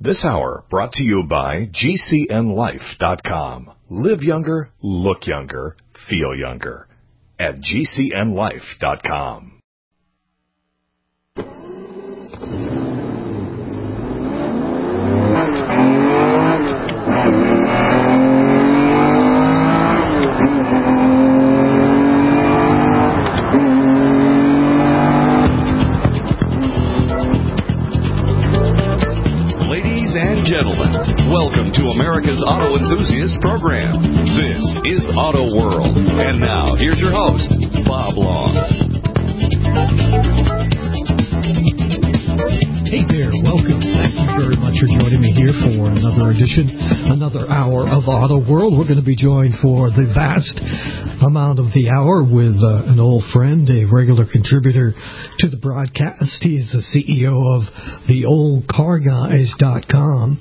This hour brought to you by GCNLife.com. Live younger, look younger, feel younger at GCNLife.com. And gentlemen, welcome to America's Auto Enthusiast Program. This is Auto World. And now, here's your host, Bob Long. Hey there, welcome. Thank you very much for joining me here for another edition, another hour of Auto World. We're going to be joined for the vast amount of the hour with an old friend, a regular contributor to the broadcast. He is the CEO of theoldcarguys.com.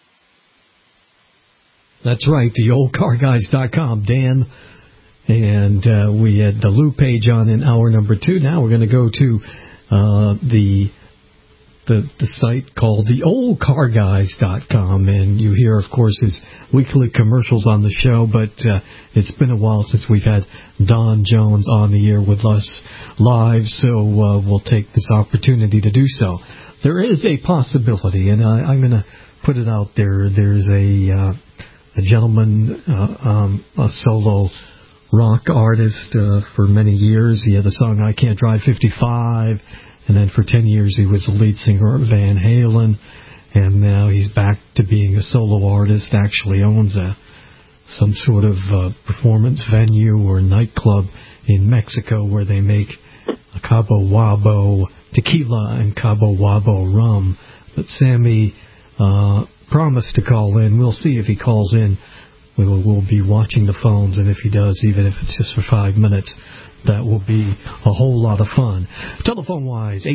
That's right, theoldcarguys.com. Dan, and we had the Lou page on in hour number 2. Now we're going to go to the site called theoldcarguys.com, and you hear, of course, his weekly commercials on the show, but it's been a while since we've had Don Jones on the air with us live, so we'll take this opportunity to do so. There is a possibility, and I'm going to put it out there. There's a gentleman, a solo rock artist for many years. He had the song I Can't Drive 55, and then for 10 years he was the lead singer of Van Halen, and now he's back to being a solo artist, actually owns some sort of performance venue or nightclub in Mexico where they make Cabo Wabo tequila and Cabo Wabo rum. But Sammy promised to call in. We'll see if he calls in. We'll be watching the phones, and if he does, even if it's just for 5 minutes, that will be a whole lot of fun. Telephone-wise,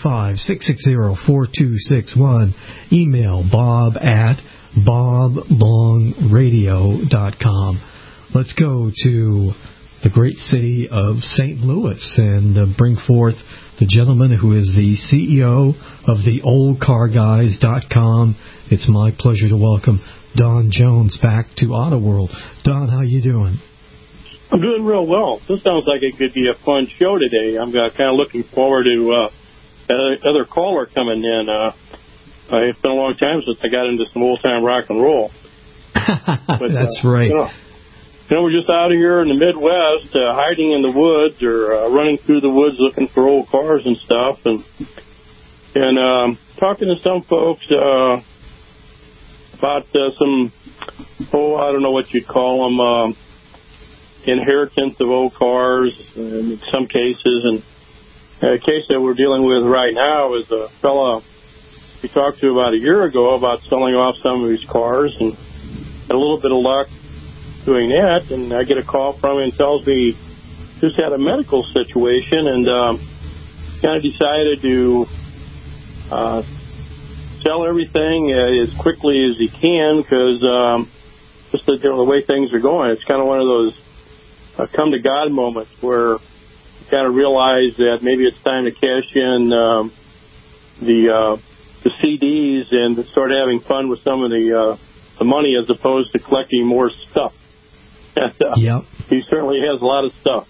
855-660-4261. Email bob at boblongradio.com. Let's go to the great city of St. Louis and bring forth the gentleman who is the CEO of theoldcarguys.com. It's my pleasure to welcome Don Jones back to Auto World. Don, how you doing? I'm doing real well. This sounds like it could be a fun show today. I'm kind of looking forward to another caller coming in. It's been a long time since I got into some old-time rock and roll. But, that's right. We're just out here in the Midwest, hiding in the woods or running through the woods looking for old cars and stuff, and talking to some folks about some, I don't know what you'd call them, inheritance of old cars in some cases. And a case that we're dealing with right now is a fella we talked to about a year ago about selling off some of his cars, and had a little bit of luck doing that, and I get a call from him and tells me just had a medical situation and kind of decided to sell everything as quickly as he can because just the way things are going. It's kind of one of those come to God moments where you kind of realize that maybe it's time to cash in the CDs and start having fun with some of the money as opposed to collecting more stuff. And, yep. He certainly has a lot of stuff.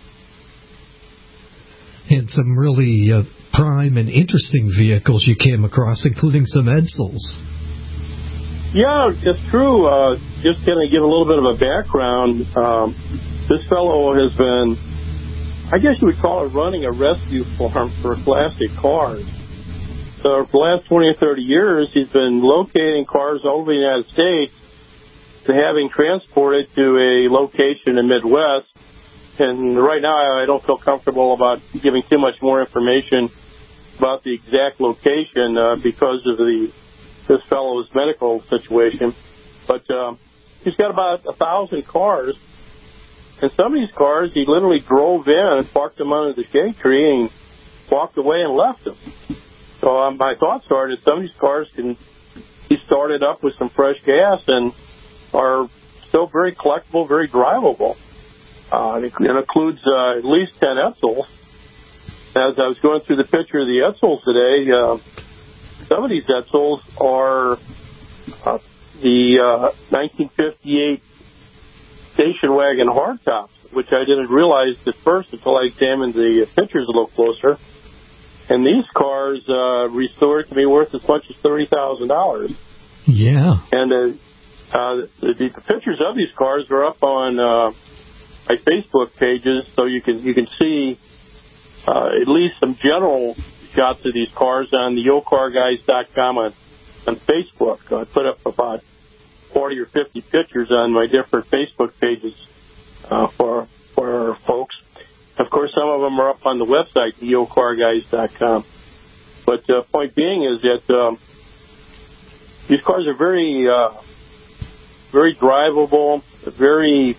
And some really prime and interesting vehicles you came across, including some Edsels. Yeah, it's true. Just kind of give a little bit of a background. This fellow has been, I guess you would call it running a rescue farm for classic cars. So for the last 20 or 30 years, he's been locating cars all over the United States to having transported to a location in the Midwest. And right now, I don't feel comfortable about giving too much more information about the exact location because of this fellow's medical situation. But he's got about 1,000 cars. And some of these cars, he literally drove in and parked them under the shade tree and walked away and left them. So my thoughts are that some of these cars can be started up with some fresh gas and are still very collectible, very drivable. It includes at least 10 Edsels. As I was going through the picture of the Edsels today, some of these Edsels are the 1958 station wagon hardtops, which I didn't realize at first until I examined the pictures a little closer. And these cars restored to me worth as much as $30,000. Yeah. And the pictures of these cars are up on my Facebook pages, so you can see at least some general shots of these cars on the yoldcarguys.com on Facebook. I put up about 40 or 50 pictures on my different Facebook pages for folks. Of course, some of them are up on the website, yoldcarguys.com. But the point being is that these cars are very drivable, very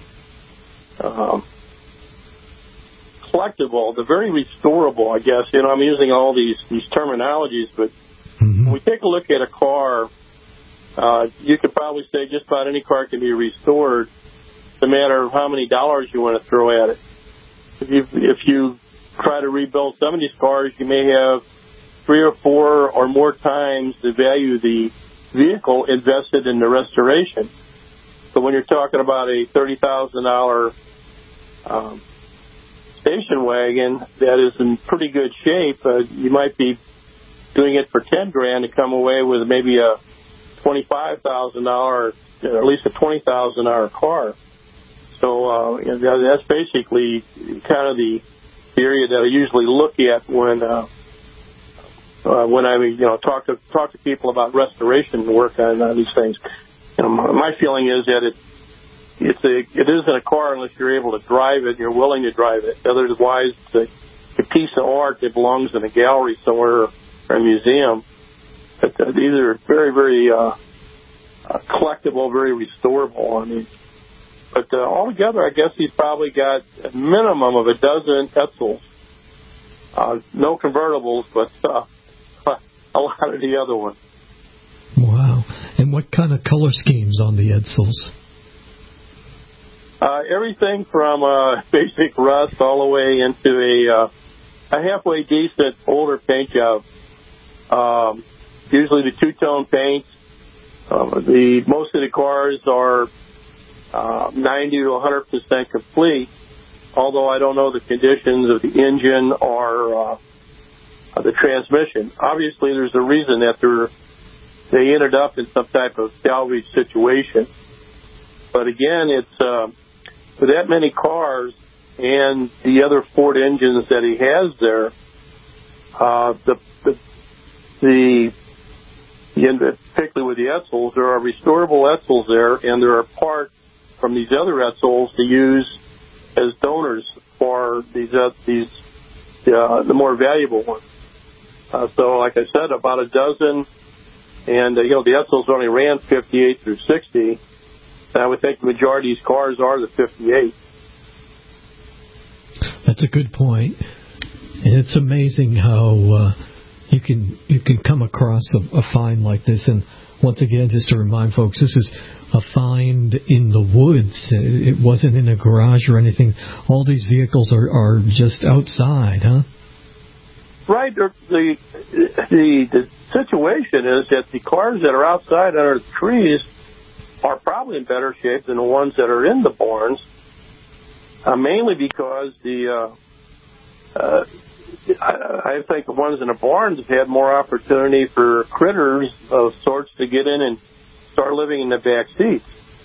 collectible. They're very restorable, I guess. You know, I'm using all these terminologies, but when we take a look at a car, you could probably say just about any car can be restored. It's a matter of how many dollars you want to throw at it. If you try to rebuild some of these cars, you may have 3 or 4 or more times the value of the vehicle invested in the restoration. So when you're talking about a $30,000 station wagon that is in pretty good shape, you might be doing it for $10,000 to come away with maybe a $25,000, or at least a $20,000 car. So that's basically kind of the area that I usually look at when I talk to people about restoration work on these things. You know, my feeling is that it isn't a car unless you're able to drive it and you're willing to drive it. Otherwise, it's a piece of art that belongs in a gallery somewhere or a museum. But these are very, very collectible, very restorable. I mean, but altogether, I guess he's probably got a minimum of a dozen Edsels. No convertibles, but a lot of the other ones. Wow. And what kind of color schemes on the Edsels? Everything from basic rust all the way into a halfway decent older paint job. Usually the two-tone paints. Most of the cars are 90 to 100% complete, although I don't know the conditions of the engine or the transmission. Obviously, there's a reason that they ended up in some type of salvage situation. But again, it's with that many cars and the other Ford engines that he has there, particularly with the Edsels, there are restorable Edsels there, and there are parts from these other Edsels to use as donors for the more valuable ones. So, like I said, about a dozen, and the Edsels only ran 58 through 60. And I would think the majority of these cars are the 58. That's a good point. And it's amazing how you can come across a find like this. And once again, just to remind folks, this is a find in the woods. It wasn't in a garage or anything. All these vehicles are just outside, huh? Right. The situation is that the cars that are outside under the trees are probably in better shape than the ones that are in the barns, mainly because I think the ones in the barns have had more opportunity for critters of sorts to get in and start living in the back seats.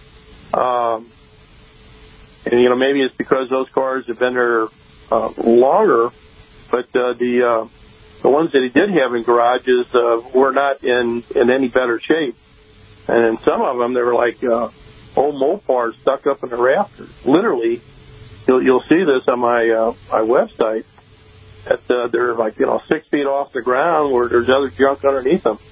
And, maybe it's because those cars have been there longer, but the ones that he did have in garages were not in any better shape. And in some of them, they were like old Mopars stuck up in the rafters. Literally, you'll see this on my website. That they're like 6 feet off the ground where there's other junk underneath them,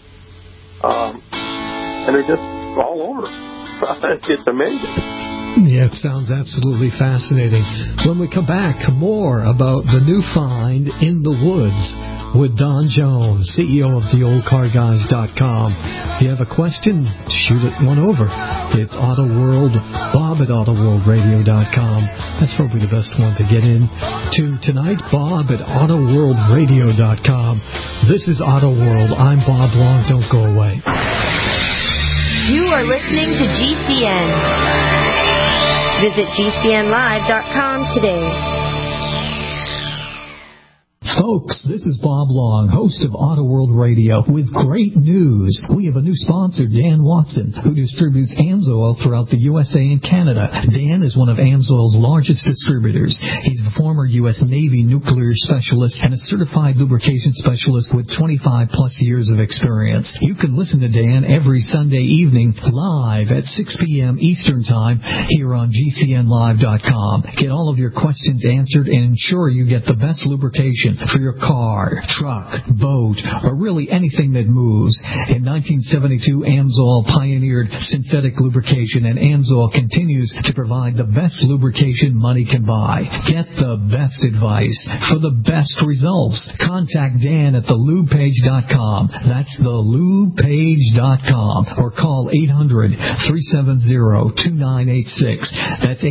and they're just all over. It's amazing. Yeah, it sounds absolutely fascinating. When we come back, more about the new find in the woods with Don Jones, CEO of theoldcarguys.com. If you have a question, shoot it one over. It's Auto World, Bob at AutoWorldRadio.com. That's probably the best one to get in to tonight, Bob at AutoWorldRadio.com. This is Auto World. I'm Bob Long. Don't go away. You are listening to GCN. Visit GCNlive.com today. Folks, this is Bob Long, host of Auto World Radio, with great news. We have a new sponsor, Dan Watson, who distributes AMSOIL throughout the USA and Canada. Dan is one of AMSOIL's largest distributors. He's a former U.S. Navy nuclear specialist and a certified lubrication specialist with 25-plus years of experience. You can listen to Dan every Sunday evening live at 6 p.m. Eastern Time here on GCNlive.com. Get all of your questions answered and ensure you get the best lubrication for your car, truck, boat, or really anything that moves. In 1972, AMSOIL pioneered synthetic lubrication, and AMSOIL continues to provide the best lubrication money can buy. Get the best advice for the best results. Contact Dan at thelubepage.com. That's thelubepage.com. Or call 800-370-2986. That's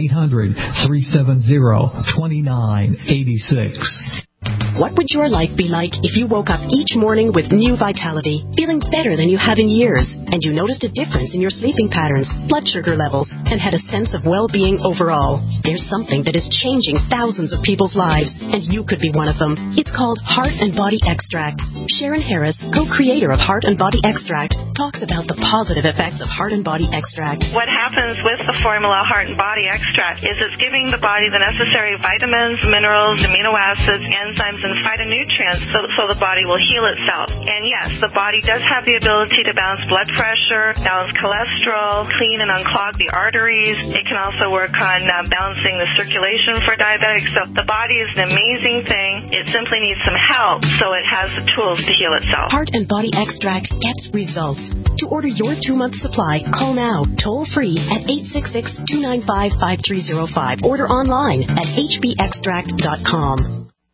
800-370-2986. What would your life be like if you woke up each morning with new vitality, feeling better than you have in years, and you noticed a difference in your sleeping patterns, blood sugar levels, and had a sense of well-being overall? There's something that is changing thousands of people's lives, and you could be one of them. It's called Heart and Body Extract. Sharon Harris, co-creator of Heart and Body Extract, talks about the positive effects of Heart and Body Extract. What happens with the formula Heart and Body Extract is it's giving the body the necessary vitamins, minerals, amino acids, enzymes, and phytonutrients so the body will heal itself. And yes, the body does have the ability to balance blood pressure, balance cholesterol, clean and unclog the arteries. It can also work on balancing the circulation for diabetics. So the body is an amazing thing. It simply needs some help so it has the tools to heal itself. Heart and Body Extract gets results. To order your 2-month supply, call now, toll free at 866-295-5305. Order online at hbextract.com.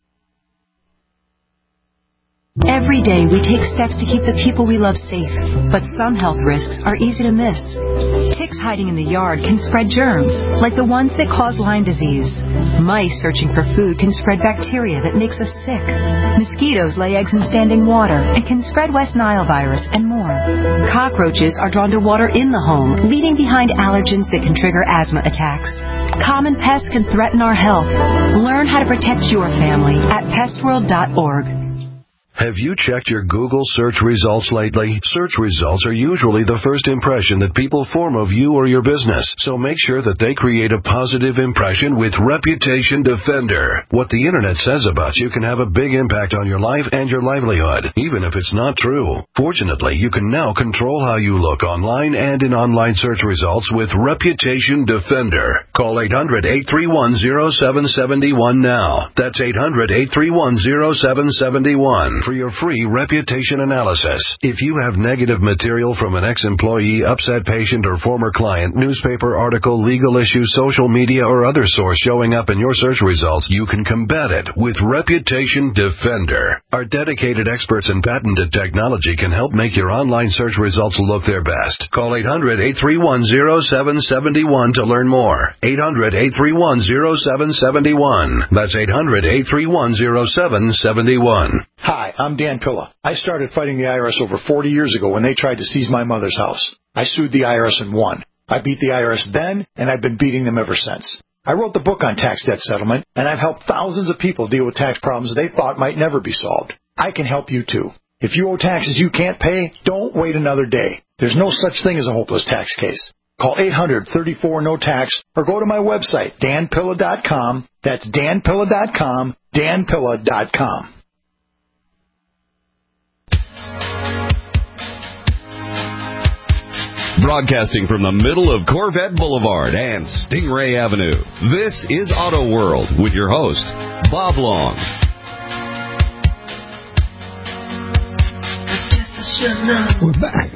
Every day we take steps to keep the people we love safe, but some health risks are easy to miss. Ticks hiding in the yard can spread germs, like the ones that cause Lyme disease. Mice searching for food can spread bacteria that makes us sick. Mosquitoes lay eggs in standing water and can spread West Nile virus and more. Cockroaches are drawn to water in the home, leaving behind allergens that can trigger asthma attacks. Common pests can threaten our health. Learn how to protect your family at pestworld.org. Have you checked your Google search results lately? Search results are usually the first impression that people form of you or your business, so make sure that they create a positive impression with Reputation Defender. What the Internet says about you can have a big impact on your life and your livelihood, even if it's not true. Fortunately, you can now control how you look online and in online search results with Reputation Defender. Call 800-831-0771 now. That's 800-831-0771. For your free reputation analysis. If you have negative material from an ex-employee, upset patient, or former client, newspaper article, legal issue, social media, or other source showing up in your search results, you can combat it with Reputation Defender. Our dedicated experts in patented technology can help make your online search results look their best. Call 800-831-0771 to learn more. 800-831-0771. That's 800-831-0771. Hi, I'm Dan Pilla. I started fighting the IRS over 40 years ago when they tried to seize my mother's house. I sued the IRS and won. I beat the IRS then, and I've been beating them ever since. I wrote the book on tax debt settlement, and I've helped thousands of people deal with tax problems they thought might never be solved. I can help you too. If you owe taxes you can't pay, don't wait another day. There's no such thing as a hopeless tax case. Call 800-34-NO-TAX or go to my website, danpilla.com. That's danpilla.com, danpilla.com. Broadcasting from the middle of Corvette Boulevard and Stingray Avenue, this is Auto World with your host, Bob Long. We're back.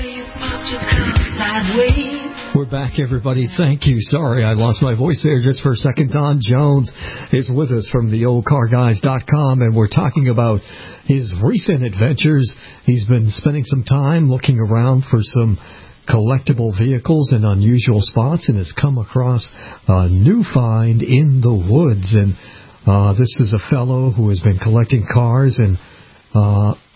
We're back, everybody. Thank you. Sorry, I lost my voice there just for a second. Don Jones is with us from theoldcarguys.com, and we're talking about his recent adventures. He's been spending some time looking around for some collectible vehicles in unusual spots and has come across a new find in the woods. And this is a fellow who has been collecting cars and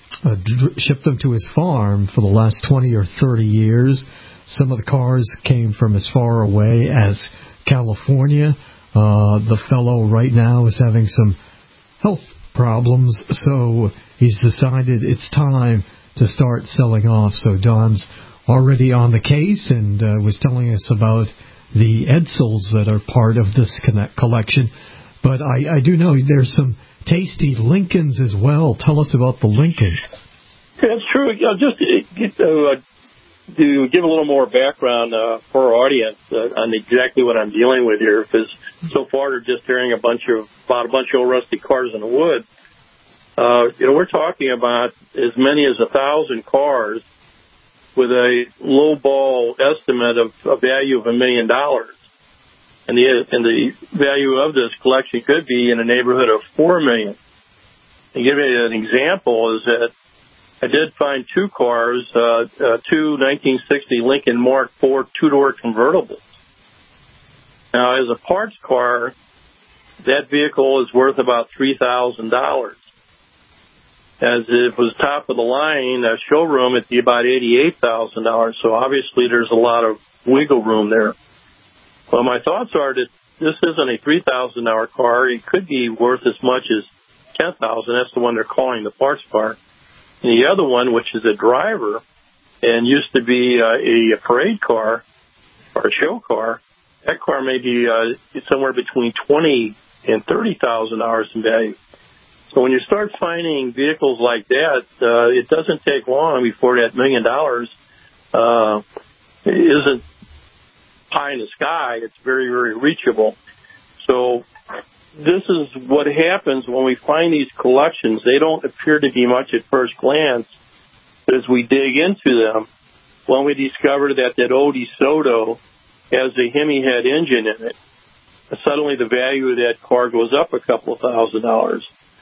shipped them to his farm for the last 20 or 30 years. Some of the cars came from as far away as California. The fellow right now is having some health problems, so he's decided it's time to start selling off. So Don's already on the case and was telling us about the Edsels that are part of this collection. But I do know there's some tasty Lincolns as well. Tell us about the Lincolns. That's true. Just to give a little more background for our audience on exactly what I'm dealing with here, because so far they're just hearing about a bunch of old rusty cars in the woods. We're talking about as many as 1,000 cars with a low ball estimate of a value of $1 million. And the value of this collection could be in the neighborhood of $4 million. To give you an example is that I did find two cars, two 1960 Lincoln Mark IV two-door convertibles. Now, as a parts car, that vehicle is worth about $3,000. As it was top of the line, a showroom, it'd be about $88,000. So obviously there's a lot of wiggle room there. Well, my thoughts are that this isn't a $3,000 car. It could be worth as much as $10,000. That's the one they're calling the parts car. And the other one, which is a driver and used to be a parade car or a show car, that car may be somewhere between $20,000 and $30,000 in value. So when you start finding vehicles like that, it doesn't take long before that $1 million isn't pie in the sky. It's very, very reachable. So this is what happens when we find these collections. They don't appear to be much at first glance, but as we dig into them, when we discover that old DeSoto has a Hemi head engine in it, suddenly the value of that car goes up a couple of $1,000s.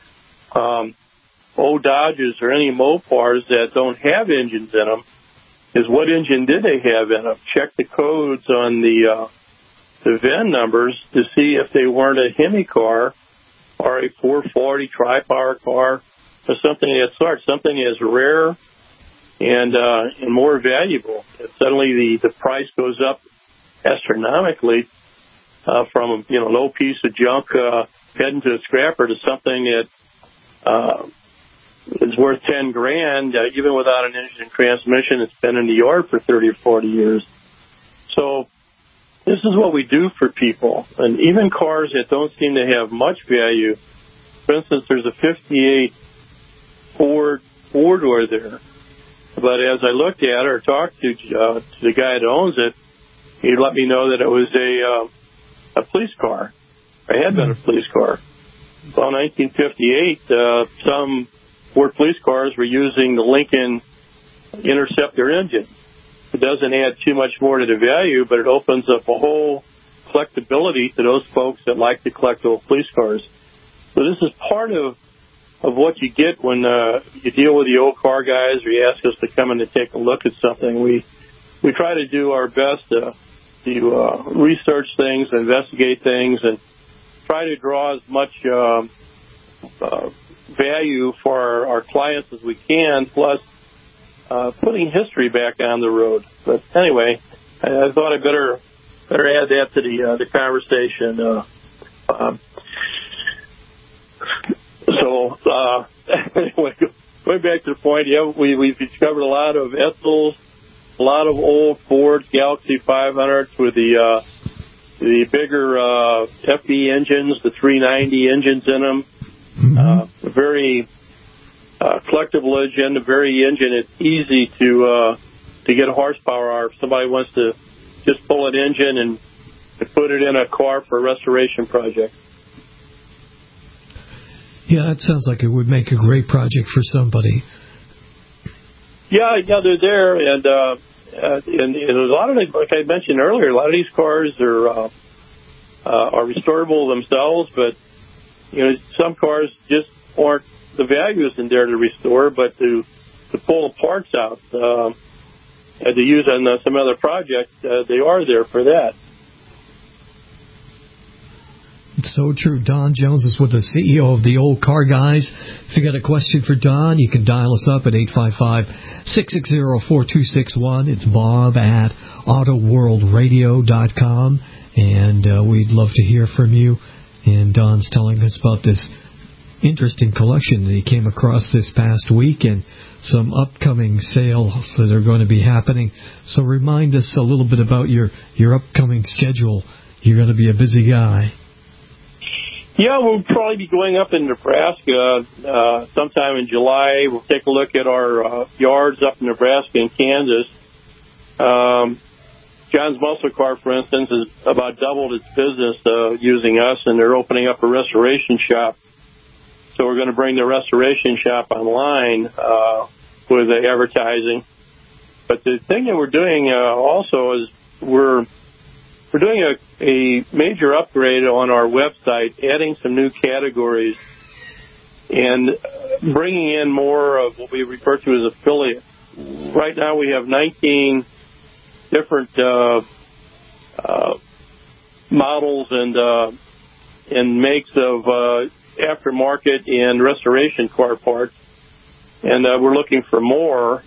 Old Dodges or any Mopars that don't have engines in them is what engine did they have in them? Check the codes on the VIN numbers to see if they weren't a Hemi car or a 440 tri-power car or something of that sort, something as rare and more valuable. And suddenly the price goes up astronomically from an old piece of junk heading to a scrapper to something that is worth $10,000, even without an engine and transmission. It's been in the yard for 30 or 40 years. So this is what we do for people. And even cars that don't seem to have much value. For instance, there's a 58 Ford four-door there. But as I looked at it or talked to the guy that owns it, he let me know that it was a police car. It had been a police car. Well, in 1958, some Ford police cars were using the Lincoln Interceptor engine. It doesn't add too much more to the value, but it opens up a whole collectability to those folks that like to collect old police cars. So this is part of what you get when you deal with the old car guys or you ask us to come in to take a look at something. We try to do our best to research things, investigate things, and try to draw as much value for our clients as we can, plus putting history back on the road. But anyway, I thought I better add that to the conversation. Anyway, going back to the point, we've discovered a lot of Edsels, a lot of old Ford Galaxy 500s with the bigger FE engines, the 390 engines in them. A very collectible engine, a very engine it's easy to get horsepower out of. If somebody wants to just pull an engine and put it in a car for a restoration project. Yeah, that sounds like it would make a great project for somebody. Yeah, they're there, and a lot of it, like I mentioned earlier, a lot of these cars are restorable themselves, but some cars just aren't, the value isn't there to restore, but to pull the parts out to use on some other project, they are there for that. so true. Don Jones is with the CEO of the Old Car Guys. If you got a question for Don, you can dial us up at 855-660-4261. It's Bob at AutoWorldRadio.com, and we'd love to hear from you. And Don's telling us about this interesting collection that he came across this past week and some upcoming sales that are going to be happening. So remind us a little bit about your upcoming schedule. You're going to be a busy guy. Yeah, we'll probably be going up in Nebraska sometime in July. We'll take a look at our yards up in Nebraska and Kansas. John's Muscle Car, for instance, has about doubled its business using us, and they're opening up a restoration shop. So we're going to bring the restoration shop online with the advertising. But the thing that we're doing also is we're doing a major upgrade on our website, adding some new categories and bringing in more of what we refer to as affiliates. Right now we have 19 different models and makes of aftermarket and restoration car parts, and we're looking for more.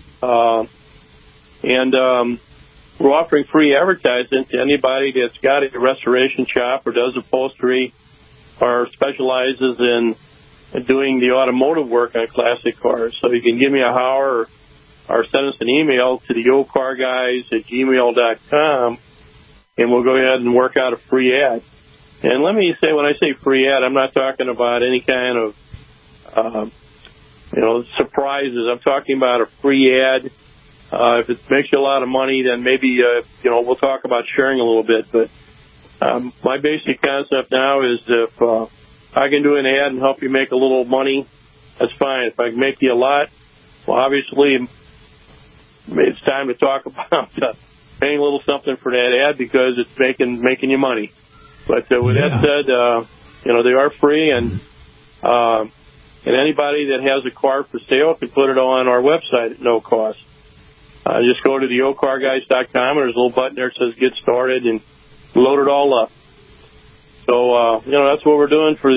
We're offering free advertising to anybody that's got a restoration shop or does upholstery or specializes in doing the automotive work on classic cars. So you can give me a holler or send us an email to the oldcarguys@gmail.com, and we'll go ahead and work out a free ad. And let me say, when I say free ad, I'm not talking about any kind of, surprises. I'm talking about a free ad. If it makes you a lot of money, then maybe, we'll talk about sharing a little bit. But my basic concept now is if I can do an ad and help you make a little money, that's fine. If I can make you a lot, well, obviously, it's time to talk about paying a little something for that ad because it's making you money. But with that said, they are free, and anybody that has a car for sale can put it on our website at no cost. Just go to the oldcarguys.com, and there's a little button there that says Get Started, and load it all up. So, that's what we're doing for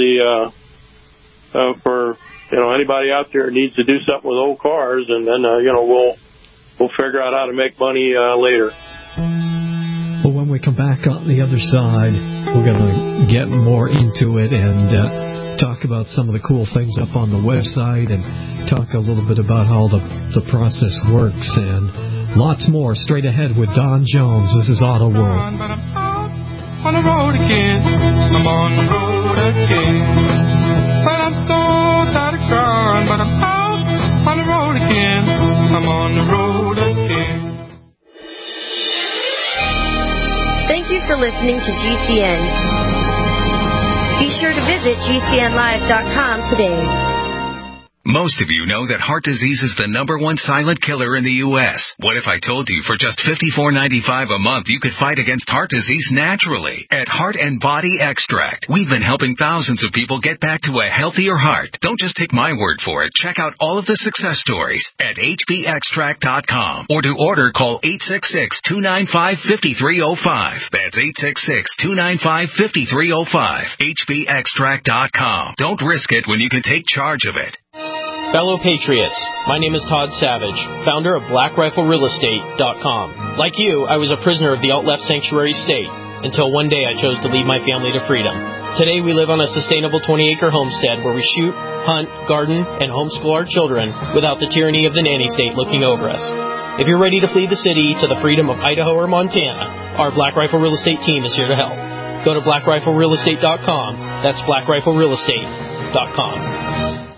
anybody out there who needs to do something with old cars, and then, we'll figure out how to make money later. Well, when we come back on the other side, we're going to get more into it and talk about some of the cool things up on the website and talk a little bit about how the process works and lots more straight ahead with Don Jones. This is Auto World. But I'm out on the road again. I'm on the road again. But I'm so tired of crying. But I'm out on the road again. I'm on the road again. Thank you for listening to GCN. Be sure to visit GCNlive.com today. Most of you know that heart disease is the #1 silent killer in the U.S. What if I told you for just $54.95 a month you could fight against heart disease naturally? At Heart and Body Extract, we've been helping thousands of people get back to a healthier heart. Don't just take my word for it. Check out all of the success stories at hbextract.com. Or to order, call 866-295-5305. That's 866-295-5305. hbextract.com. Don't risk it when you can take charge of it. Fellow Patriots, my name is Todd Savage, founder of BlackRifleRealEstate.com. Like you, I was a prisoner of the alt-left sanctuary state until one day I chose to lead my family to freedom. Today we live on a sustainable 20-acre homestead where we shoot, hunt, garden, and homeschool our children without the tyranny of the nanny state looking over us. If you're ready to flee the city to the freedom of Idaho or Montana, our Black Rifle Real Estate team is here to help. Go to BlackRifleRealEstate.com. That's BlackRifleRealEstate.com.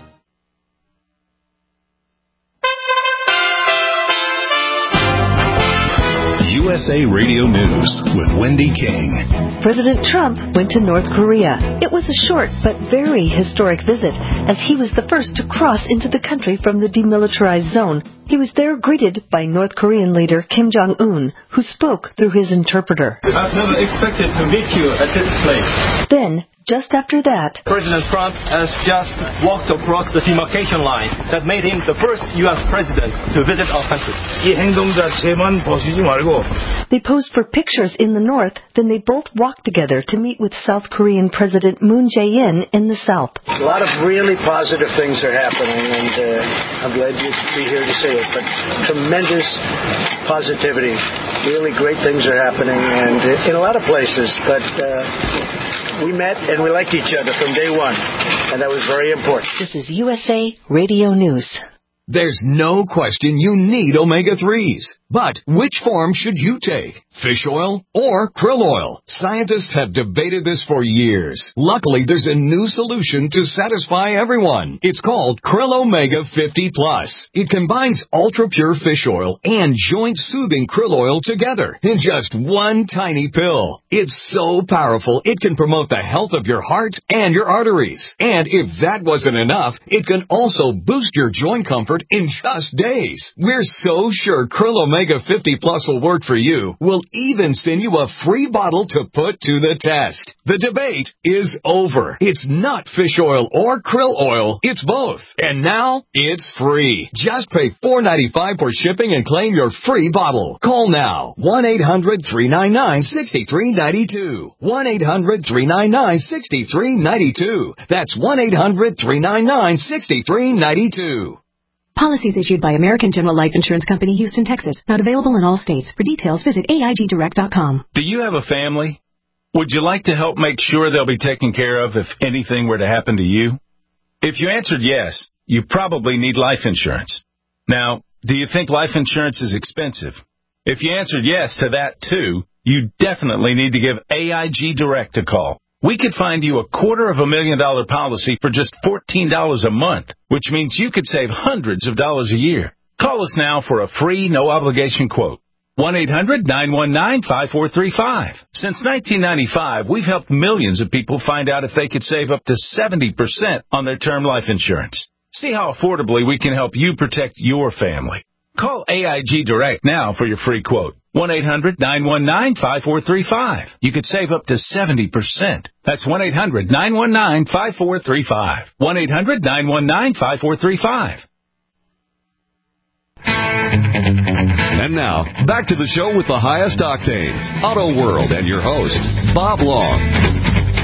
USA Radio News with Wendy King. President Trump went to North Korea. It was a short but very historic visit, as he was the first to cross into the country from the demilitarized zone. He was there greeted by North Korean leader Kim Jong-un, who spoke through his interpreter. I've never expected to meet you at this place. Then, Just after that, President Trump has just walked across the demarcation line that made him the first U.S. president to visit our country. 이 행동 자체만 보시지 말고. They posed for pictures in the north, then they both walked together to meet with South Korean President Moon Jae-in in the south. A lot of really positive things are happening, and I'm glad you'd be here to see it, but tremendous positivity. Really great things are happening, and in a lot of places, but we met and we liked each other from day one, and that was very important. This is USA Radio News. There's no question you need omega-3s. But which form should you take? Fish oil or krill oil? Scientists have debated this for years. Luckily, there's a new solution to satisfy everyone. It's called Krill Omega 50 Plus. It combines ultra-pure fish oil and joint-soothing krill oil together in just one tiny pill. It's so powerful, it can promote the health of your heart and your arteries. And if that wasn't enough, it can also boost your joint comfort in just days. We're so sure Krill Omega 50 Plus will work for you. We'll even send you a free bottle to put to the test. The debate is over. It's not fish oil or krill oil. It's both. And now, it's free. Just pay $4.95 for shipping and claim your free bottle. Call now. 1-800-399-6392. 1-800-399-6392. That's 1-800-399-6392. Policies issued by American General Life Insurance Company, Houston, Texas. Not available in all states. For details, visit AIGDirect.com. Do you have a family? Would you like to help make sure they'll be taken care of if anything were to happen to you? If you answered yes, you probably need life insurance. Now, do you think life insurance is expensive? If you answered yes to that too, you definitely need to give AIG Direct a call. We could find you a $250,000 policy for just $14 a month, which means you could save hundreds of dollars a year. Call us now for a free, no-obligation quote. 1-800-919-5435. Since 1995, we've helped millions of people find out if they could save up to 70% on their term life insurance. See how affordably we can help you protect your family. Call AIG Direct now for your free quote. 1-800-919-5435. You could save up to 70%. That's 1-800-919-5435. 1-800-919-5435. And now, back to the show with the highest octanes, Auto World, and your host, Bob Long.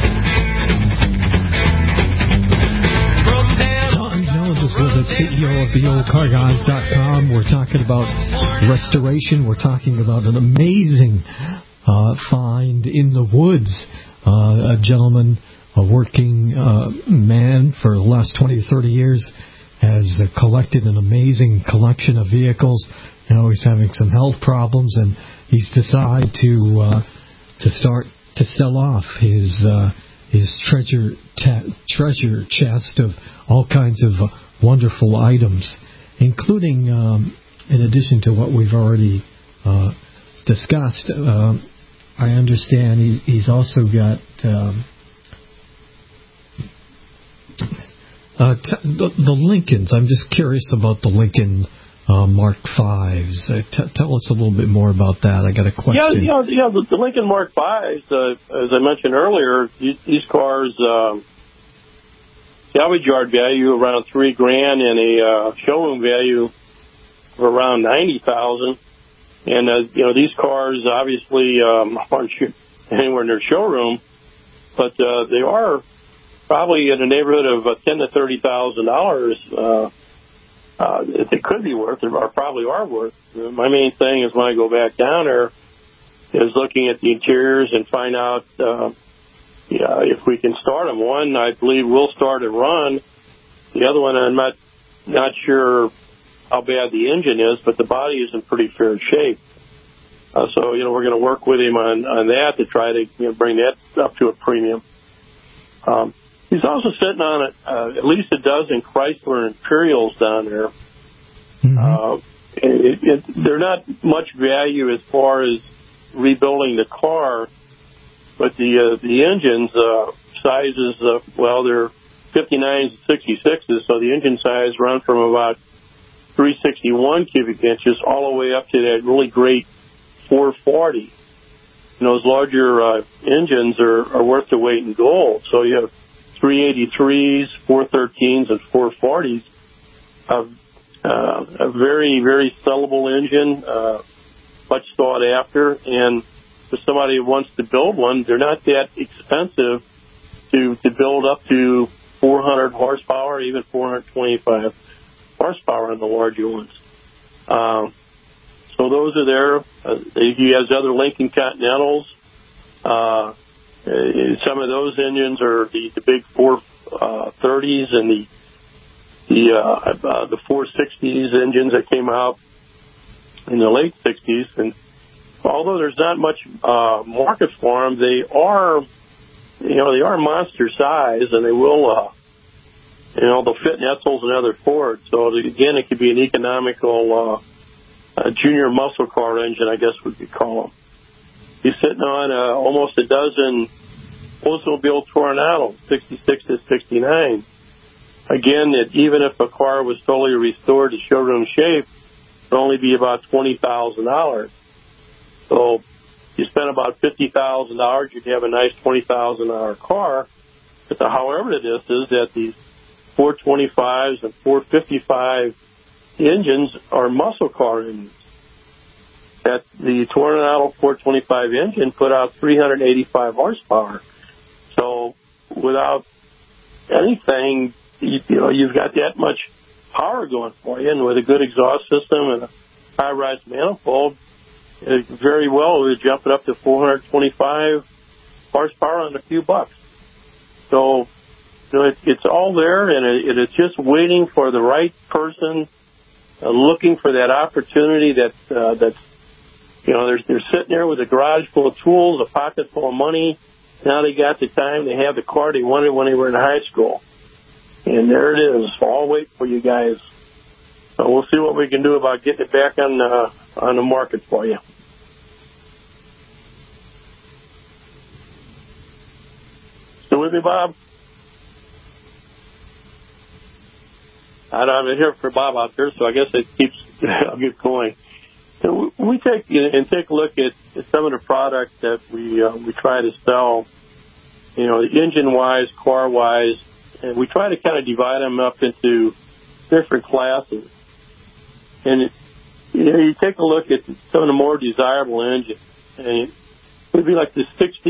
Is with the CEO of theoldcarguys.com. We're talking about restoration. We're talking about an amazing find in the woods. A gentleman, a working man for the last 20 to 30 years, has collected an amazing collection of vehicles. Now he's having some health problems, and he's decided to start to sell off his treasure chest of all kinds of wonderful items, including, in addition to what we've already discussed, I understand he's also got the Lincolns. I'm just curious about the Lincoln Mark V's. Tell us a little bit more about that. I got a question. Yeah. The Lincoln Mark V's, as I mentioned earlier, these cars, salvage yard value around $3,000 and a showroom value of around $90,000. And these cars obviously aren't anywhere in their showroom, but they are probably in the neighborhood of $10,000 to $30,000. They could be worth, or probably are worth. My main thing is when I go back down there is looking at the interiors and find out if we can start them. One, I believe we'll start and run. The other one, I'm not sure how bad the engine is, but the body is in pretty fair shape. So we're going to work with him on that to try to bring that up to a premium. He's also sitting on at least a dozen Chrysler Imperials down there. Mm-hmm. They're not much value as far as rebuilding the car, but the engines sizes, they're 59s and 66s, so the engine size run from about 361 cubic inches all the way up to that really great 440. those larger engines are worth their weight in gold. So you have 383s, 413s, and 440s. A very, very sellable engine, much sought after. And for somebody who wants to build one, they're not that expensive to build up to 400 horsepower, even 425 horsepower on the larger ones. So those are there. He has other Lincoln Continentals. Some of those engines are the big 430s and the 460s engines that came out in the late 60s. And although there's not much market for them, they are monster size, and they will, they'll fit in Edsels and other Fords. So again, it could be an economical junior muscle car engine, I guess we could call them. He's sitting on almost a dozen Oldsmobile Toronado, 66 to 69. Again, even if a car was totally restored to showroom shape, it would only be about $20,000. So you spend about $50,000, you'd have a nice $20,000 car. But however it is that these 425s and 455 engines are muscle car engines. That the Toronado 425 engine put out 385 horsepower. So without anything, you've got that much power going for you, and with a good exhaust system and a high-rise manifold, it very well would jump it up to 425 horsepower and a few bucks. So it's all there, and it's just waiting for the right person, looking for that opportunity that's they're sitting there with a garage full of tools, a pocket full of money. Now they got the time to have the car they wanted when they were in high school. And there it is. I'll wait for you guys. So we'll see what we can do about getting it back on the market for you. Still with me, Bob? I'm here for Bob out there, so I guess I'll keep going. So we take a look at some of the products that we try to sell, engine-wise, car-wise, and we try to kind of divide them up into different classes. And you take a look at some of the more desirable engines, and it would be like the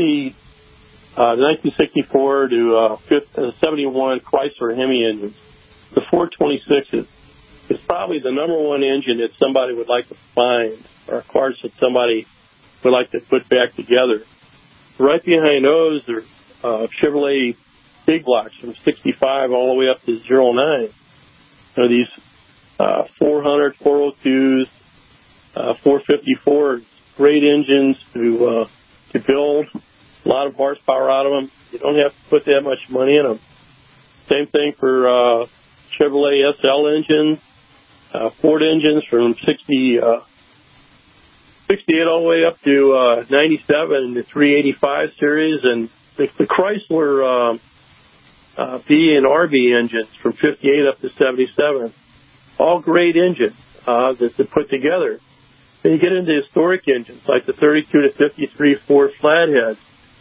1964 to 71 Chrysler Hemi engines. The 426s is probably the number one engine that somebody would like to find, or cars that somebody would like to put back together. Right behind those are Chevrolet big blocks from 65 all the way up to 09. These 400, 402s, 454s, great engines to build, a lot of horsepower out of them. You don't have to put that much money in them. Same thing for Chevrolet SL engines, Ford engines from 68 all the way up to 97, the 385 series, and the Chrysler B and RB engines from 58 up to 77. All great engines that to put together. Then you get into historic engines like the 32 to 53 Ford Flatheads,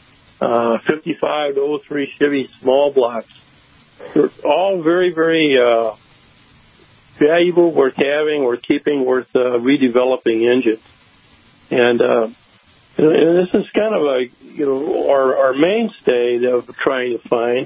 55 to 03 Chevy small blocks. They're all very, very valuable, worth having, worth keeping, worth redeveloping engines. And this is kind of our mainstay that we're trying to find.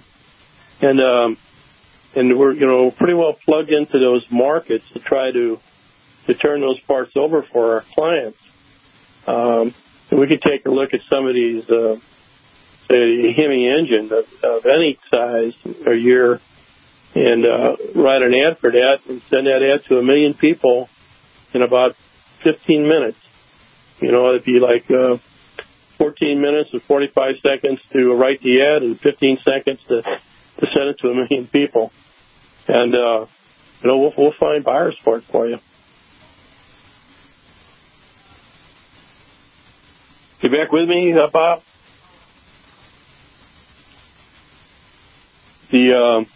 And we're pretty well plugged into those markets to try to turn those parts over for our clients. And we could take a look at some of these, say, Hemi engine of any size or year, and write an ad for that and send that ad to 1 million people in about 15 minutes. It'd be like 14 minutes and 45 seconds to write the ad and 15 seconds to send it to 1 million people. And, we'll find buyers for it for you. You back with me, Bob? The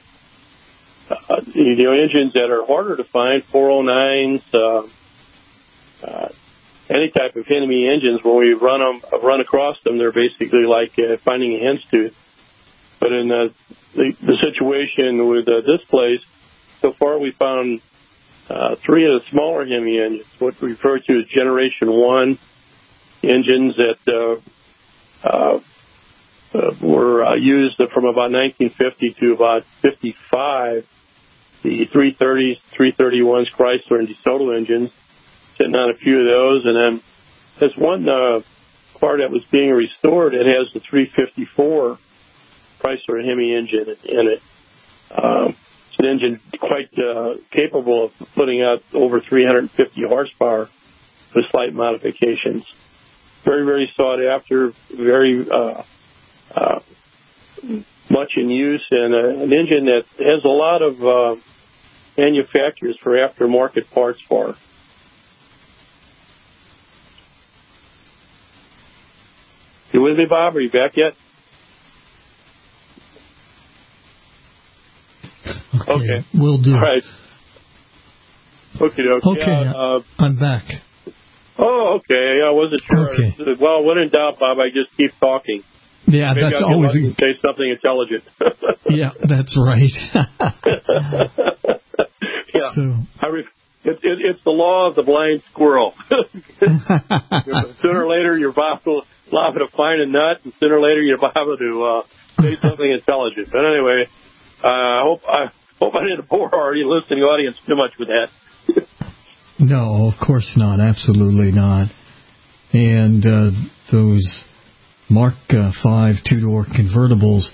engines that are harder to find, 409s, any type of Hemi engines, when we run across them, they're basically like finding a hen's tooth. But in the situation with this place, so far we found 3 of the smaller Hemi engines, what we refer to as Generation 1 engines that were used from about 1950 to about 55. The 330s, 331s, Chrysler and DeSoto engines, sitting on a few of those. And then there's one car that was being restored. It has the 354 Chrysler Hemi engine in it. It's an engine quite capable of putting out over 350 horsepower with slight modifications. Very, very sought after, very much in use, and an engine that has a lot of manufacturers for aftermarket parts for. You with me, Bob? Are you back yet? Okay. Will do. All right. Okay. I'm back. Oh, okay. I wasn't sure. Okay. Well, when in doubt, Bob, I just keep talking. Yeah, Maybe that's I'll always say something intelligent. Yeah, that's right. Yeah. So. It's the law of the blind squirrel. Sooner or later, you're liable to find a nut, and sooner or later, you're liable to say something intelligent. But anyway, I hope I didn't bore our listening audience too much with that. No, of course not. Absolutely not. And those Mark V two-door convertibles,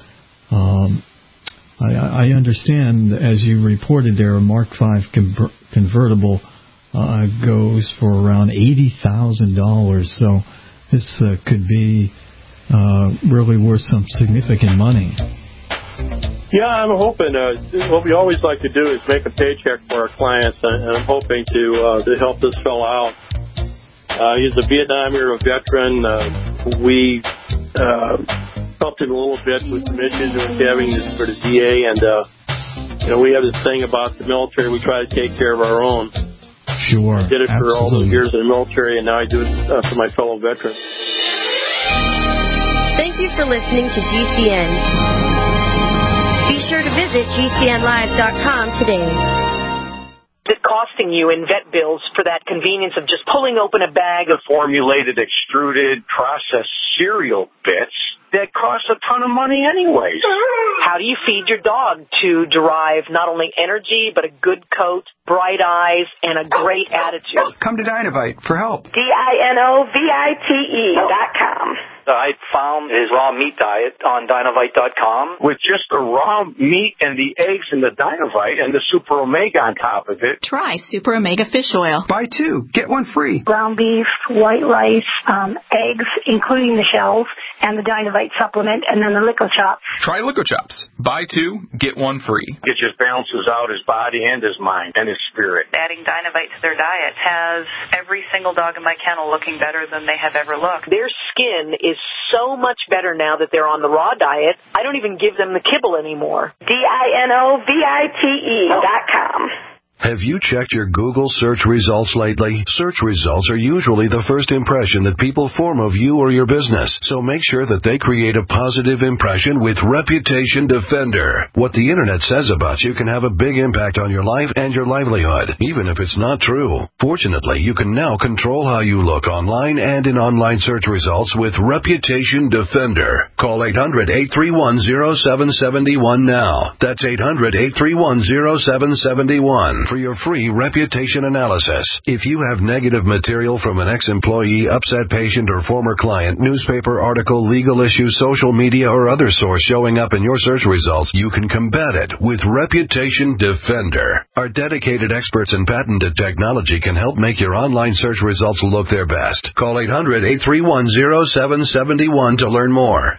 I understand, as you reported there, a Mark V convertible goes for around $80,000. So this could be really worth some significant money. Yeah, I'm hoping. What we always like to do is make a paycheck for our clients, and I'm hoping to help this fellow out. He's a Vietnam-era veteran. We helped him a little bit with some issues he was having for the VA, and we have this thing about the military. We try to take care of our own. Sure, I did it for all those years in the military, and now I do it for my fellow veterans. Thank you for listening to GCN. Be sure to visit GCNlive.com today. It costing you in vet bills for that convenience of just pulling open a bag of formulated, extruded, processed cereal bits that cost a ton of money anyways. How do you feed your dog to derive not only energy, but a good coat, bright eyes, and a great attitude? Come to Dinovite for help. DINOVITE.com. I found his raw meat diet on Dinovite.com with just the raw meat and the eggs and the Dinovite and the Super Omega on top of it. Try Super Omega Fish Oil. Buy 2, get 1 free. Ground beef, white rice, eggs, including the shells, and the Dinovite supplement, and then the Lico Chops. Try Lico Chops. Buy 2, get 1 free. It just balances out his body and his mind and his spirit. Adding Dinovite to their diet has every single dog in my kennel looking better than they have ever looked. Their skin is so much better now that they're on the raw diet. I don't even give them the kibble anymore. DINOVITE.com. Have you checked your Google search results lately? Search results are usually the first impression that people form of you or your business, so make sure that they create a positive impression with Reputation Defender. What the Internet says about you can have a big impact on your life and your livelihood, even if it's not true. Fortunately, you can now control how you look online and in online search results with Reputation Defender. Call 800-831-0771 now. That's 800-831-0771. For your free reputation analysis. If you have negative material from an ex-employee, upset patient, or former client, newspaper article, legal issue, social media, or other source showing up in your search results, you can combat it with Reputation Defender. Our dedicated experts in patented technology can help make your online search results look their best. Call 800-831-0771 to learn more.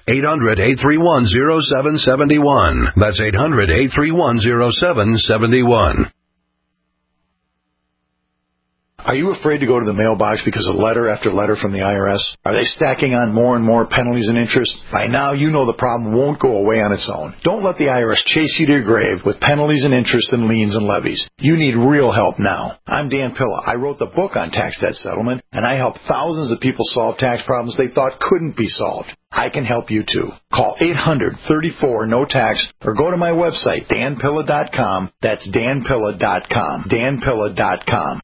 800-831-0771. That's 800-831-0771. Are you afraid to go to the mailbox because of letter after letter from the IRS? Are they stacking on more and more penalties and interest? By now, you know the problem won't go away on its own. Don't let the IRS chase you to your grave with penalties and interest and liens and levies. You need real help now. I'm Dan Pilla. I wrote the book on tax debt settlement, and I help thousands of people solve tax problems they thought couldn't be solved. I can help you too. Call 800-34-NO-TAX or go to my website, danpilla.com. That's danpilla.com. danpilla.com.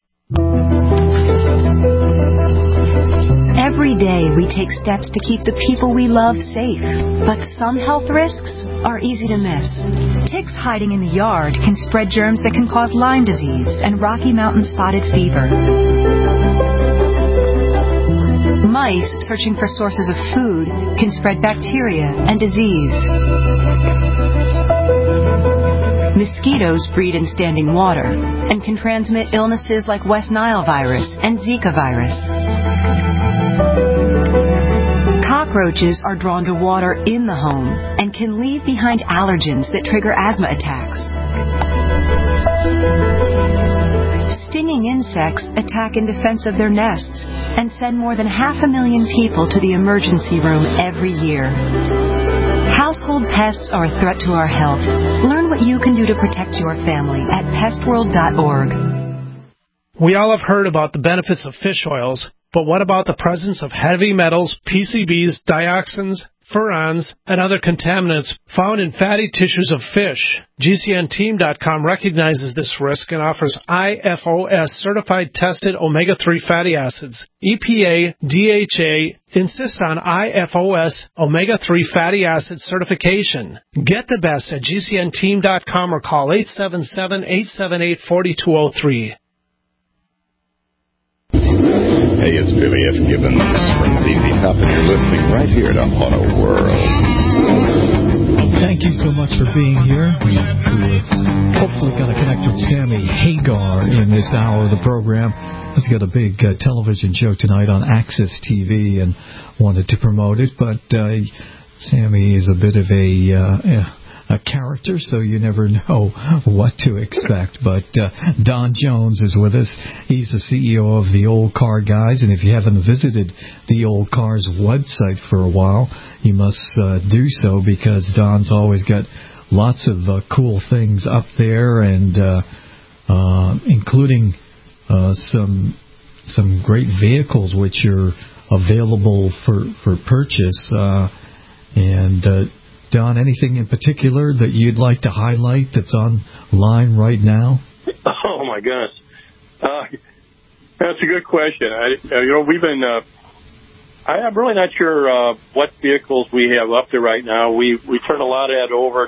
Every day we take steps to keep the people we love safe, but some health risks are easy to miss. Ticks hiding in the yard can spread germs that can cause Lyme disease and Rocky Mountain spotted fever. Mice searching for sources of food can spread bacteria and disease. Mosquitoes breed in standing water and can transmit illnesses like West Nile virus and Zika virus. Cockroaches are drawn to water in the home and can leave behind allergens that trigger asthma attacks. Stinging insects attack in defense of their nests and send more than 500,000 people to the emergency room every year. Household pests are a threat to our health. Learn what you can do to protect your family at pestworld.org. We all have heard about the benefits of fish oils, but what about the presence of heavy metals, PCBs, dioxins, furans, and other contaminants found in fatty tissues of fish? GCNteam.com recognizes this risk and offers IFOS certified tested omega-3 fatty acids. EPA, DHA insist on IFOS omega-3 fatty acid certification. Get the best at GCNteam.com or call 877-878-4203. Hey, it's Billy F. Gibbons from ZZ Top, and you're listening right here to Auto World. Thank you so much for being here. We're hopefully going to connect with Sammy Hagar in this hour of the program. He's got a big television show tonight on Access TV and wanted to promote it, but Sammy is a bit of a character, so you never know what to expect. But Don Jones is with us. He's the CEO of the Old Car Guys, and if you haven't visited the Old Cars website for a while, you must do so, because Don's always got lots of cool things up there, and including some great vehicles which are available for purchase. Don, anything in particular that you'd like to highlight that's online right now? Oh my goodness, that's a good question. We've been. I'm really not sure what vehicles we have up there right now. We turn a lot of that over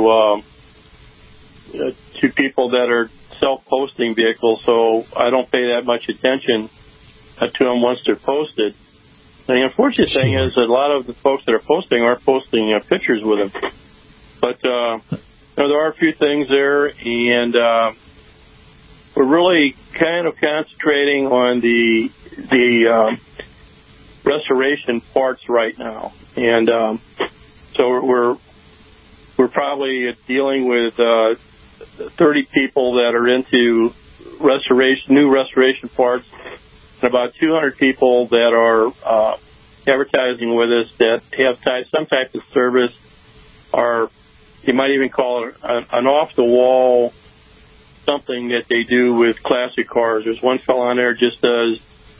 to people that are self-posting vehicles, so I don't pay that much attention to them once they're posted. And the unfortunate thing is that a lot of the folks that are posting aren't posting pictures with them. But there are a few things there, and we're really kind of concentrating on the restoration parts right now. And so we're probably dealing with 30 people that are into new restoration parts, and about 200 people that are advertising with us that have some type of service, or you might even call it an off-the-wall something that they do with classic cars. There's one fellow on there just does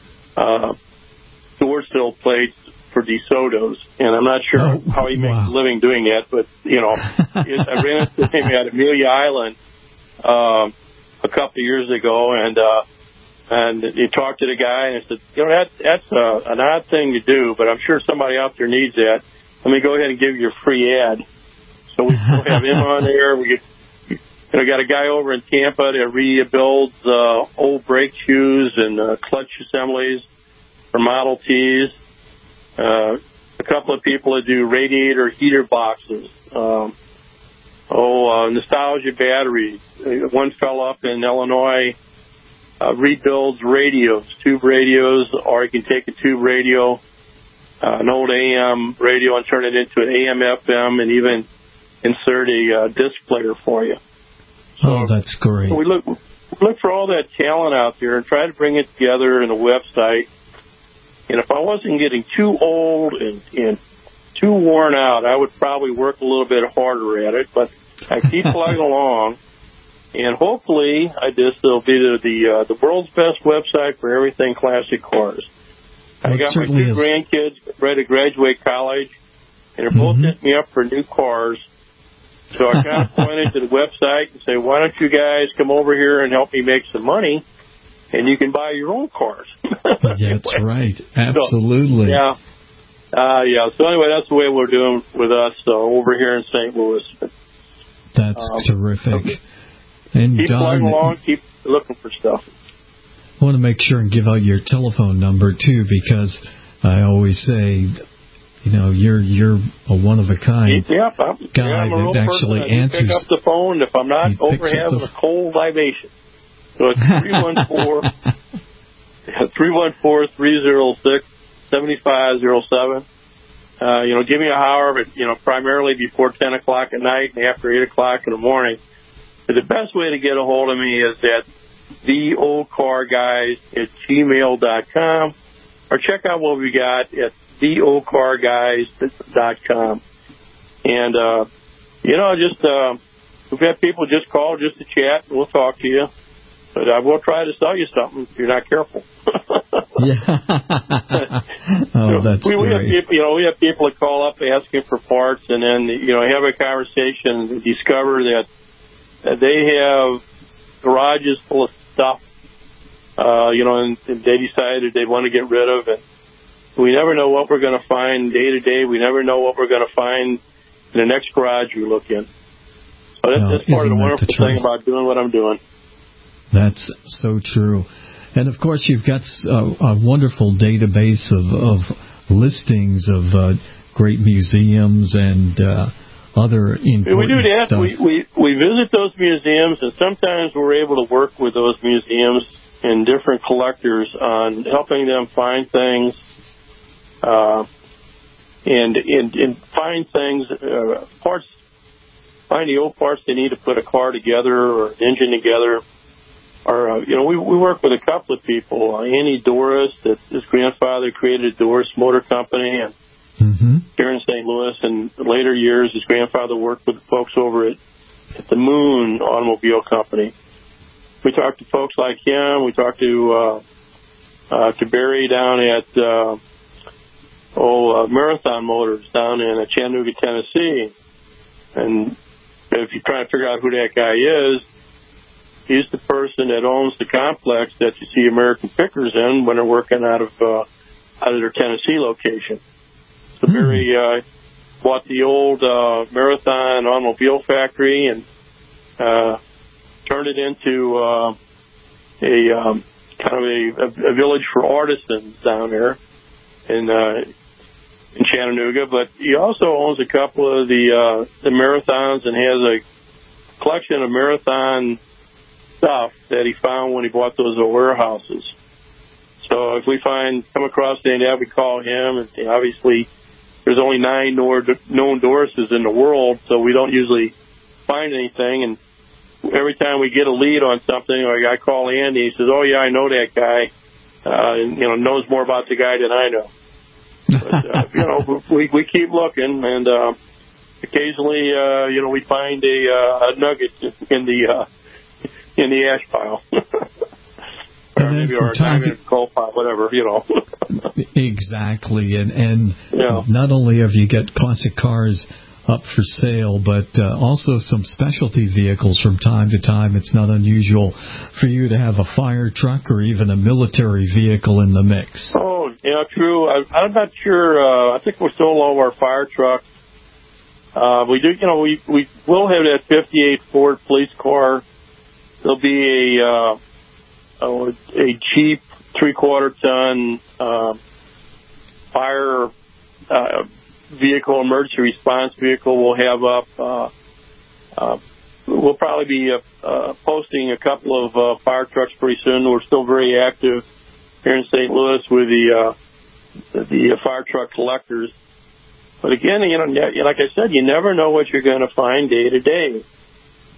door sill plates for DeSotos, and I'm not sure how he makes a living doing that, but, I ran into him at Amelia Island a couple of years ago, and he talked to the guy, and I said, that's an odd thing to do, but I'm sure somebody out there needs that. Let me go ahead and give you a free ad. So we still have him on there. We got a guy over in Tampa that rebuilds old brake shoes and clutch assemblies for Model Ts. A couple of people that do radiator heater boxes. Nostalgia batteries. One fellow up in Illinois rebuilds radios, tube radios, or you can take a tube radio, an old AM radio, and turn it into an AM FM, and even insert a disc player for you. So, that's great. We look for all that talent out there and try to bring it together in a website. And if I wasn't getting too old and too worn out, I would probably work a little bit harder at it. But I keep plugging along, and hopefully it'll be the world's best website for everything classic cars. I got my 2 grandkids ready to graduate college, and they're both hitting me up for new cars. So I kind of pointed to the website and say, why don't you guys come over here and help me make some money, and you can buy your own cars. That's right. Absolutely. So, so anyway, that's the way we're doing with us over here in St. Louis. That's terrific. And keep Don, plugging along, keep looking for stuff. I want to make sure and give out your telephone number, too, because I always say, you're a one-of-a-kind guy that actually answers. Pick up the phone if I'm not over having a cold libation. So it's 314-306-7507. Give me a holler, but, primarily before 10 o'clock at night and after 8 o'clock in the morning. But the best way to get a hold of me is at theoldcarguys@gmail.com, or check out what we got at theoldcarguys.com. And, we've got people just call just to chat, and we'll talk to you. But I will try to sell you something if you're not careful. That's we great. We have people that call up asking for parts, and then, have a conversation and discover that they have garages full of stuff, and they decided they want to get rid of it. We never know what we're going to find day to day. We never know what we're going to find in the next garage we look in. So that's part of the wonderful thing about doing what I'm doing. That's so true. And, of course, you've got a wonderful database of listings of great museums and other important We do that. stuff. We visit those museums, and sometimes we're able to work with those museums and different collectors on helping them find things and find things, parts, find the old parts they need to put a car together or an engine together. Or, we work with a couple of people. Andy Doris, his grandfather created a Doris Motor Company and here in St. Louis. And in later years, his grandfather worked with the folks over at the Moon Automobile Company. We talked to folks like him. We talked to Barry down at Marathon Motors down in Chattanooga, Tennessee. And if you're trying to figure out who that guy is, he's the person that owns the complex that you see American Pickers in when they're working out of their Tennessee location. So Barry bought the old Marathon Automobile Factory and turned it into a village for artisans down there in Chattanooga. But he also owns a couple of the Marathons and has a collection of Marathon stuff that he found when he bought those warehouses. So if we come across any of that, we call him. And obviously, there's only 9 known Dorises in the world, so we don't usually find anything. And every time we get a lead on something, like I call Andy, he says, "Oh yeah, I know that guy," and knows more about the guy than I know. But we keep looking, and occasionally, we find a nugget in the ash pile. Or maybe our diamond coal pile, whatever, Exactly. And not only have you got classic cars up for sale, but also some specialty vehicles from time to time. It's not unusual for you to have a fire truck or even a military vehicle in the mix. Oh, yeah, true. I'm not sure. I think we're still low our fire truck. We do, we will have that 58 Ford police car. There'll be a cheap 3/4 ton fire vehicle, emergency response vehicle. We'll have up. We'll probably be posting a couple of fire trucks pretty soon. We're still very active here in St. Louis with the fire truck collectors. But again, like I said, you never know what you're going to find day to day.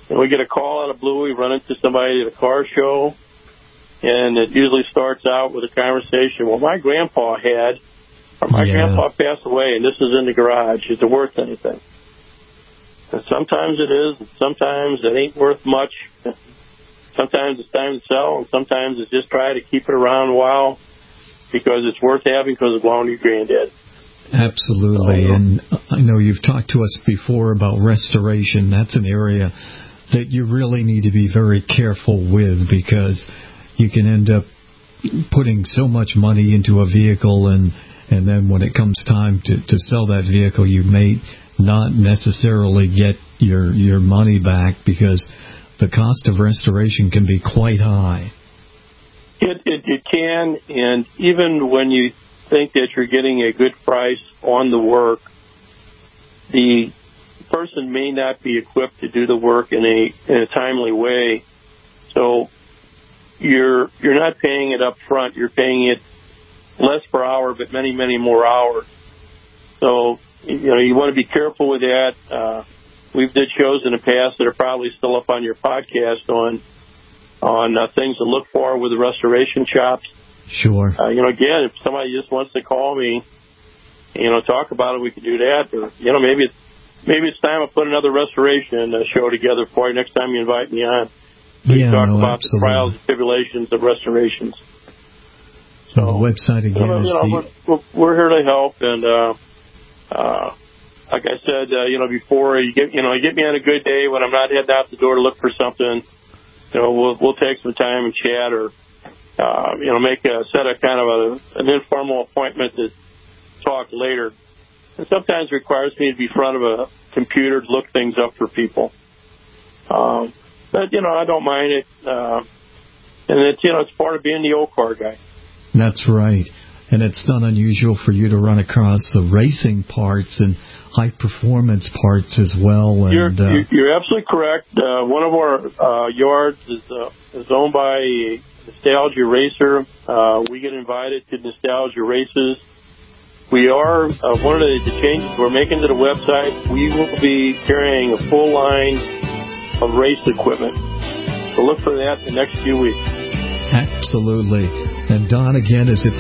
and we get a call out of blue. We run into somebody at a car show, and it usually starts out with a conversation. Well, my grandpa grandpa passed away, and this is in the garage. Is it worth anything? And sometimes it is, and sometimes it ain't worth much. Sometimes it's time to sell, and sometimes it's just try to keep it around a while because it's worth having because it belonged to your granddad. Absolutely, and I know you've talked to us before about restoration. That's an area that you really need to be very careful with because you can end up putting so much money into a vehicle, and then when it comes time to sell that vehicle, you may not necessarily get your money back because the cost of restoration can be quite high. It can, and even when you think that you're getting a good price on the work, the person may not be equipped to do the work in a timely way. So you're not paying it up front. You're paying it less per hour, but many, many more hours. So, you want to be careful with that. We've did shows in the past that are probably still up on your podcast on things to look for with the restoration shops. Sure. Again, if somebody just wants to call me, talk about it, we can do that. Or, maybe it's time to put another restoration show together for you next time you invite me on. We can talk about absolutely. the trials and tribulations of restorations. So the website again is we're here to help, and like I said, before you get me on a good day when I'm not heading out the door to look for something. We'll take some time and chat, or set a kind of an informal appointment to talk later. And sometimes it requires me to be in front of a computer to look things up for people. But I don't mind it, and it's part of being the old car guy. That's right. And it's not unusual for you to run across racing parts and high-performance parts as well. And, you're absolutely correct. One of our yards is owned by a Nostalgia Racer. We get invited to Nostalgia races. We are, one of the changes we're making to the website, we will be carrying a full line of race equipment. So look for that in the next few weeks. Absolutely. And Don, again, is at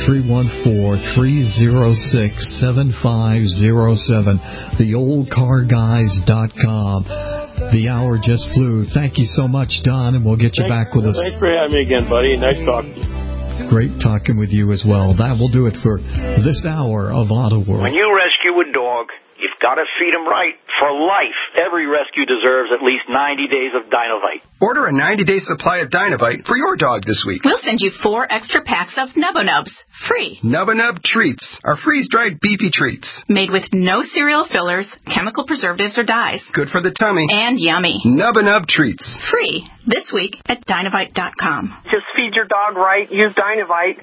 314-306-7507, theoldcarguys.com. The hour just flew. Thank you so much, Don, and we'll get you back with us. Thanks for having me again, buddy. Nice talking to you. Great talking with you as well. That will do it for this hour of Auto World. When you rescue a dog, you've got to feed him right for life. Every rescue deserves at least 90 days of Dynovite. Order a 90-day supply of Dynovite for your dog this week. We'll send you 4 extra packs of Nubba Nubs, free. Nubba Nub Treats are freeze-dried beefy treats. Made with no cereal fillers, chemical preservatives, or dyes. Good for the tummy. And yummy. Nubba Nub Treats. Free this week at Dynovite.com. Just feed your dog right. Use Dynovite.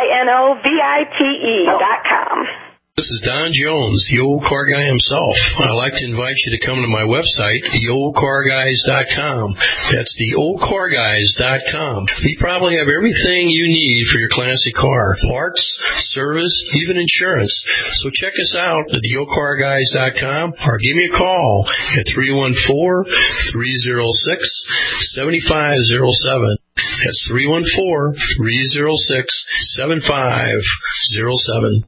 DINOVITE.com. This is Don Jones, the old car guy himself. I'd like to invite you to come to my website, theoldcarguys.com. That's theoldcarguys.com. We probably have everything you need for your classic car. Parts, service, even insurance. So check us out at theoldcarguys.com or give me a call at 314-306-7507. That's 314-306-7507.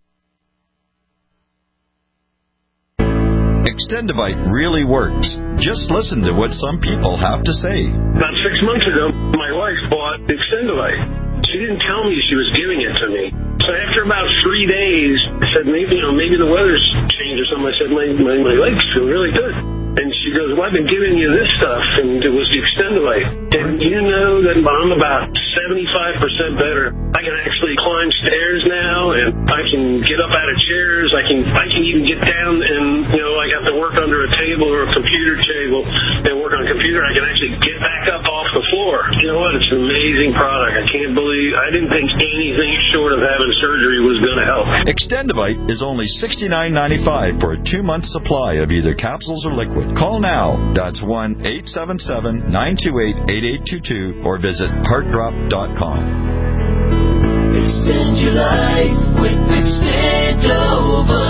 Extendivite really works. Just listen to what some people have to say. About 6 months ago, my wife bought Extendivite. She didn't tell me she was giving it to me. So after about 3 days, I said, maybe the weather's changed or something. I said, my legs feel really good. And she goes, well, I've been giving you this stuff, and it was the Extendivite. And you know that I'm about 75% better. I can actually climb stairs now, and I can get up out of chairs. I can even get down, and I have to work under a table or a computer table and work on a computer. I can actually get back up off the floor. You know what? It's an amazing product. I didn't think anything short of having surgery was going to help. Extendivite is only $69.95 for a 2-month supply of either capsules or liquid. Call now. That's 1-877-928-8822 or visit heartdrop.com. Extend your life with Extendovite.